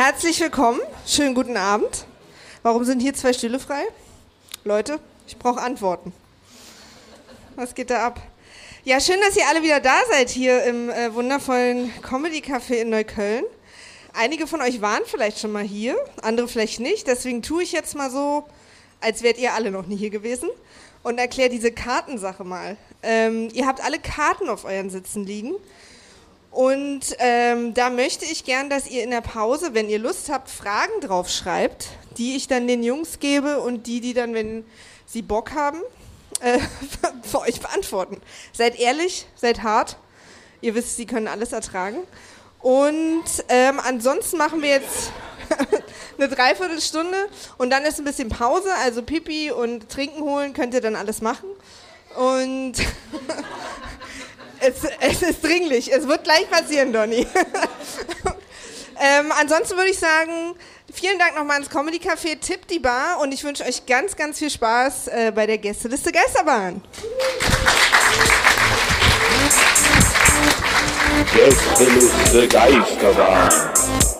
Herzlich willkommen, schönen guten Abend. Warum sind hier 2 Stühle frei? Leute, ich brauche Antworten. Was geht da ab? Ja, schön, dass ihr alle wieder da seid hier im wundervollen Comedy-Café in Neukölln. Einige von euch waren vielleicht schon mal hier, andere vielleicht nicht. Deswegen tue ich jetzt mal so, als wärt ihr alle noch nie hier gewesen und erkläre diese Kartensache mal. Ihr habt alle Karten auf euren Sitzen liegen. Und da möchte ich gern, dass ihr in der Pause, wenn ihr Lust habt, Fragen drauf schreibt, die ich dann den Jungs gebe und die dann, wenn sie Bock haben, für euch beantworten. Seid ehrlich, seid hart. Ihr wisst, sie können alles ertragen. Und ansonsten machen wir jetzt eine Dreiviertelstunde und dann ist ein bisschen Pause, also Pipi und Trinken holen könnt ihr dann alles machen. Und es ist dringlich, es wird gleich passieren, Donny. Ansonsten würde ich sagen, vielen Dank nochmal ans Comedy Café, tippt die Bar und ich wünsche euch ganz, ganz viel Spaß bei der Gästeliste Geisterbahn. Gästeliste Geisterbahn.